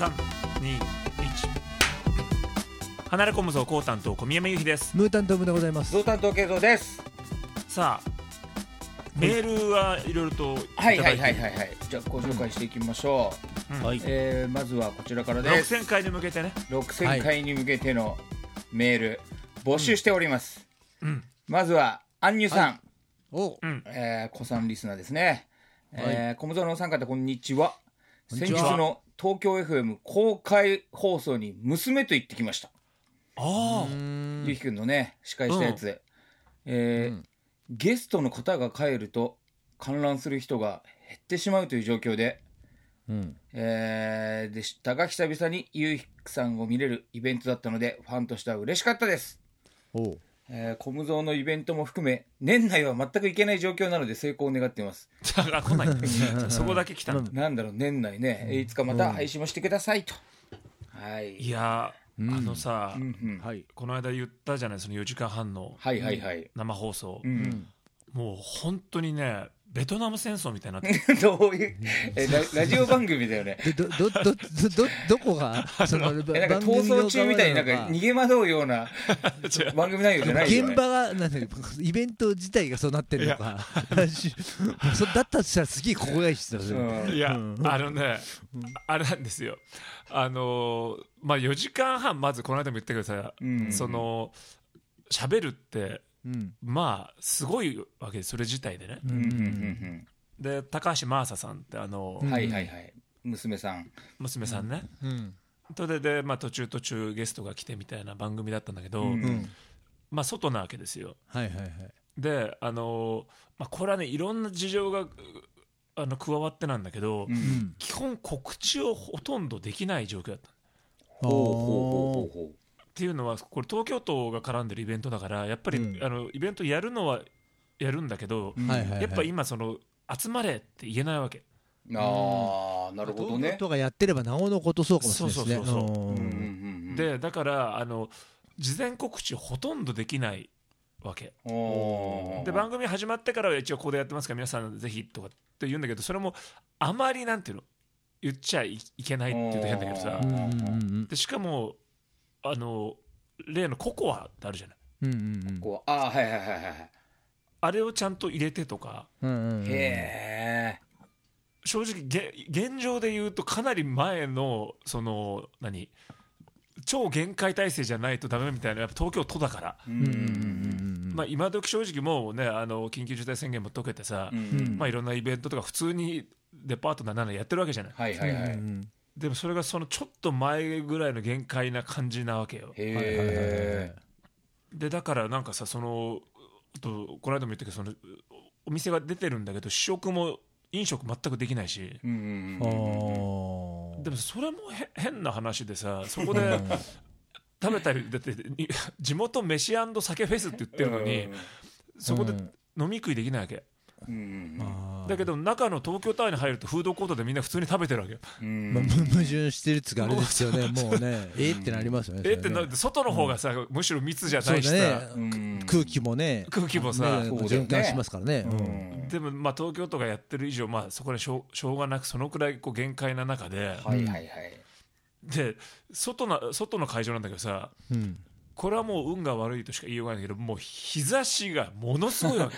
3、2、1。離れ込むぞコウ担当小宮山由紀です。 ムー担当ムでございます。 ゾウ担当慶三です。 さあメールはいろいろといたはいだいて、 はいはいはいはい。じゃあご紹介していきましょう。 はい。 まずはこちらからです。 6000回に向けてね、 6000回に向けてのメール募集しております。まずはアンニュさん、 お、 子さんリスナーですね。小室のお三方こんにちは。先日こんにちはの東京 FM 公開放送に娘と行ってきました。 あゆきくんのね司会したやつで、ゲストの方が帰ると観覧する人が減ってしまうという状況で、でしたが久々にゆうひくさんを見れるイベントだったのでファンとしては嬉しかったです。 お、 コムゾーのイベントも含め年内は全く行けない状況なので成功を願っています。 あ、だから来ないそこだけ来たんだ。 なんだろう、年内ね、いつかまた配信もしてくださいと。はい。 いやあのさ、 はい。 この間言ったじゃない、その4時間半のはいはいはい。 生放送、 もう本当にねベトナム戦争みたいになってるどういうラジオ番組だよね。 でどこがそのなんか逃走中みたいになんか逃げ惑うような番組内容じゃないよね。 現場がなんだっけ、イベント自体がそうなってるのかだったとしたらすげえここがいいっすよ。 いや、あれなんですよ。まあ4時間半まずこの間も言ったけどさ、その喋るってまあすごいわけです、それ自体でね。で高橋真麻さんってはいはいはい、娘さんね、それで、まあ、途中ゲストが来てみたいな番組だったんだけど、まあ外なわけですよ。 はいはいはい。 でまあ、これはねいろんな事情が加わってなんだけど、基本告知をほとんどできない状況だった。っていうのはこれ東京都が絡んでるイベントだからやっぱり、イベントやるのはやるんだけど、やっぱ今その集まれって言えないわけ。 ああ、なるほどね。 東京都がやってればなおのことそうかもしれないですね。 そうでだから事前告知ほとんどできないわけで、番組始まってからは一応ここでやってますから皆さんぜひとかって言うんだけど、それもあまりなんていうの言っちゃいけないって言うと変だけどさ、でしかも例のココアってあるじゃない、 はいはいはいはい、 あれをちゃんと入れてとか、 へえ。 正直現状で言うとかなり前のその超限界体制じゃないとダメみたいな、やっぱ東京都だから、まあ今時正直もうね緊急事態宣言も解けてさ、まあいろんなイベントとか普通にデパートなやってるわけじゃない。 はいはいはい。 でもそれがそのちょっと前ぐらいの限界な感じなわけよ。 へー。でだからなんかさ、この間も言ったけど、そのお店が出てるんだけど試食も飲食全くできないし、でもそれも変な話でさ、そこで食べたりだって地元飯&酒フェスって言ってるのに、そこで飲み食いできないわけ。だけど中の東京タワーに入るとフードコートでみんな普通に食べてるわけよ。 矛盾してるっつうかあれですよね。もうねってなりますよね。 ってなって外の方がさ、むしろ密じゃないしさ、 空気もさ循環しますからね。 でもまあ東京都がやってる以上、まあそこでしょうがなくそのくらいこう限界な中で、で外の会場なんだけどさ、これはもう運が悪いとしか言いようがないんだけど、もう日差しがものすごいわけ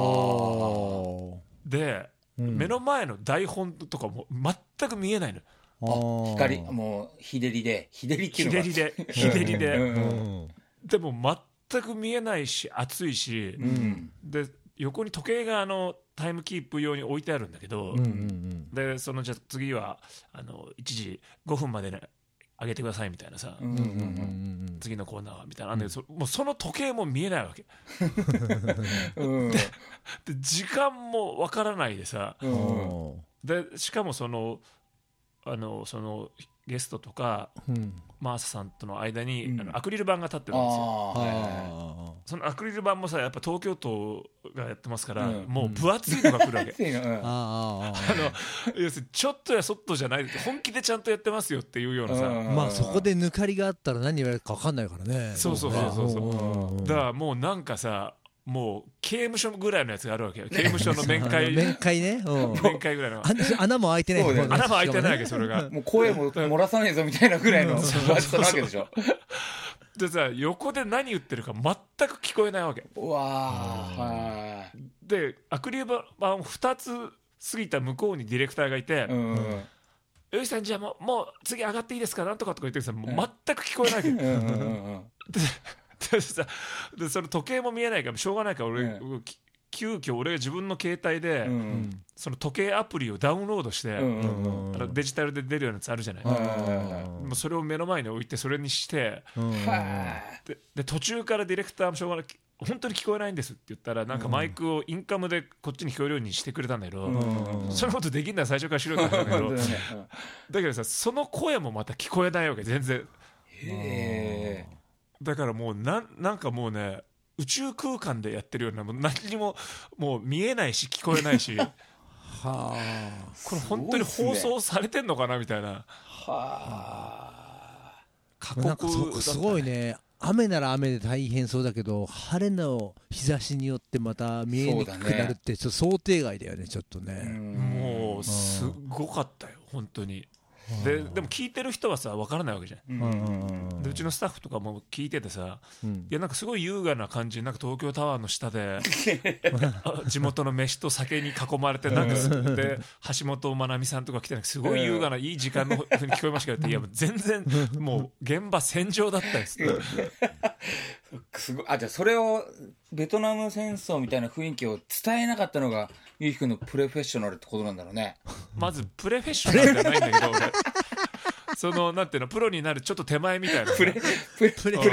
で、目の前の台本とかも全く見えないの。 光もう日照りっていうのが日照りででも全く見えないし暑いし、で横に時計がタイムキープ用に置いてあるんだけど、でじゃあ次は1時5分までね上げてくださいみたいなさ、次のコーナーはみたいな、もうその時計も見えないわけで時間もわからないでさ、でしかもそのゲストとか、マーサさんとの間に、アクリル板が立ってるんですよ。そのアクリル板もさやっぱ東京都がやってますから、もう分厚いのが来るわけ要するにちょっとやそっとじゃない本気でちゃんとやってますよっていうようなさ、 まあそこで抜かりがあったら何言われるか分かんないからね。 そうだからもうなんかさ、 もう刑務所ぐらいのやつがあるわけよ。刑務所の面会面会ね、 面会ぐらいの穴も開いてない、 穴も開いてないわけ、それがもう声も漏らさねえぞみたいなぐらいの分厚さなわけでしょ。 でさ、横で何言ってるか全く聞こえないわけ。 うわー、 でアクリル板を2つ過ぎた向こうにディレクターがいて、よしさんじゃあもう次上がっていいですかなんとかとか言ってるさ、もう全く聞こえないわけ。でその時計も見えないからしょうがないから俺、急遽俺が自分の携帯で、その時計アプリをダウンロードして、デジタルで出るようなやつあるじゃない、もうそれを目の前に置いてそれにして、で途中からディレクターもしょうがない本当に聞こえないんですって言ったらなんかマイクをインカムでこっちに聞こえるようにしてくれたんだけど、そのことできんなら最初からしろよって言ったんだけどだけどさ、その声もまた聞こえないわけ全然。だからもうなんかもうね、宇宙空間でやってるような、もう何にももう見えないし聞こえないしはあ、これ本当に放送されてんのかなみたいな。はあ、過酷だったね。すごいね。雨なら雨で大変そうだけど、晴れの日差しによってまた見えにくくなるってちょっと想定外だよね、ちょっとね。 もうすごかったよ本当に。でも聞いてる人はさ分からないわけじゃん。でうちのスタッフとかも聞いててさ、いやなんかすごい優雅な感じ、なんか東京タワーの下で地元の飯と酒に囲まれて、なんかで橋本まなみさんとか来て、なんかすごい優雅ないい時間のふうに聞こえましたけど、いやもう全然もう現場戦場だったですすごい。あ、じゃあそれをベトナム戦争みたいな雰囲気を伝えなかったのがゆうきくんのプロフェッショナルってことなんだろうね。 まずプレフェッショナルじゃないんだけど俺そのなんていうの、プロになるちょっと手前みたいなプレフェ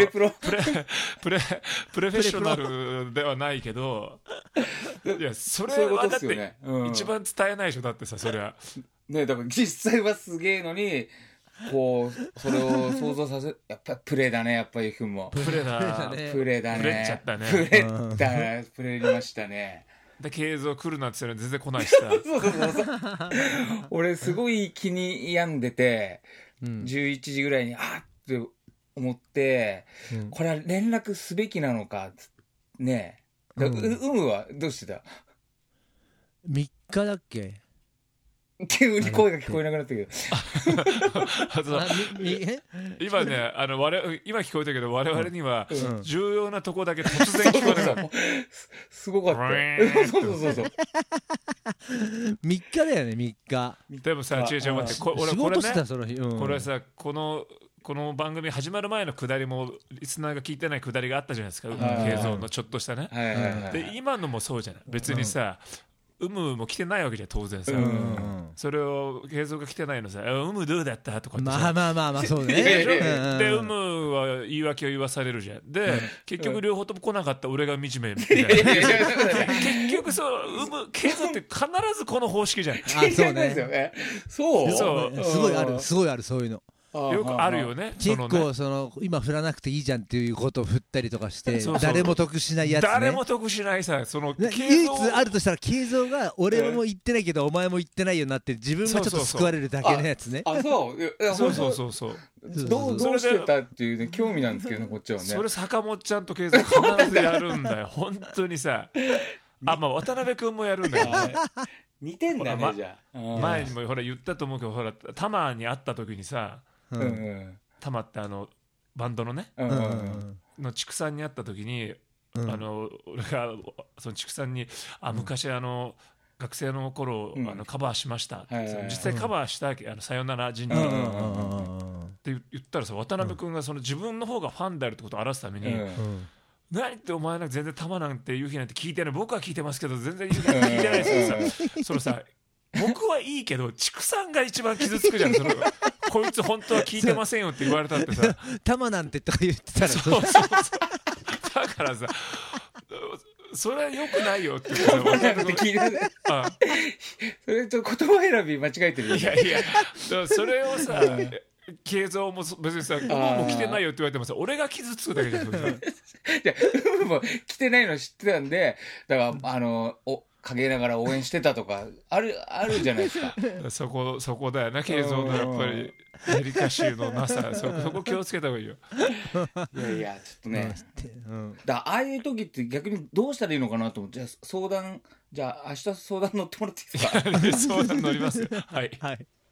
ッショナルではないけど、いやそれはだって一番伝えないでしょ。だってさ、そりゃね、だから実際はすげえのにこうそれを想像させやっぱプレだね、やっぱりゆうきくんもプレだね、 プレだね、 プレっちゃったね、 プレりましたね。 で継続来るなって言ったら全然来ないしさそう俺すごい気に病んでて、11時ぐらいにって思って、これは連絡すべきなのかねえ、むはどうしてた ？3日だっけ？ 急に声が聞こえなくなったけど今ね今聞こえたけど我々には重要なとこだけ突然聞こえなかった。 すごかったそう 3日だよね、3日。 でもさ、違う待って、 仕事してたその日。 これさ、この番組始まる前のくだりもリスナーが聞いてないくだりがあったじゃないですか、映像のちょっとしたね。で今のもそうじゃない、別にさも来てないわけじゃん当然さ、それを映像が来てないのさ、どうだったとかって、 まあそうねでは言い訳を言わされるじゃん。で結局両方とも来なかった俺が惨めみたいな結局そう映像って必ずこの方式じゃん。 そうね、 そうすごいあるそういうのよくあるよね。 結構今振らなくていいじゃんっていうことを振ったりとかして、誰も得しないやつね。 誰も得しないさ、 唯一あるとしたら慶三が俺も言ってないけどお前も言ってないようになって自分がちょっと救われるだけのやつね。 そうどうしてたっていうね、興味なんですけどね、こっちはね。 それ坂本ちゃんと慶三必ずやるんだよ本当にさ。渡辺君もやるんだよね。 似てんだね、じゃあ。 前にもほら言ったと思うけど、ほらタマに会った時にさ、タマってバンドのねの畜産に会った時に、俺がその畜産に昔学生の頃カバーしました実際カバーしたわけ、さよなら神社って言ったらさ、渡辺君がその自分の方がファンであるってことを表すために、何ってお前なんか全然タマなんて夕日なんて聞いてない、僕は聞いてますけど全然夕日なんて聞いてないですよそのさ、僕はいいけど畜産が一番傷つくじゃんこいつ本当は聞いてませんよって言われたってさタマなんてとか言ってたらそうだからさ、それは良くないよって聞いてそれちょっと言葉選び間違えてる。 いやそれをさ慶三も別にさ、もう来てないよって言われてもさ、俺が傷つくだけじゃん。 もう来てないの知ってたんで、だから陰ながら応援してたとかあるじゃないですか。 そこだよな、慶三のやっぱりデリカシーのなさ、そこ気をつけた方がいいよ。 いやちょっとね、だああいう時って逆にどうしたらいいのかなと思って、じゃあ明日相談乗ってもらっていいですか。 相談乗りますよ。はい、 はい。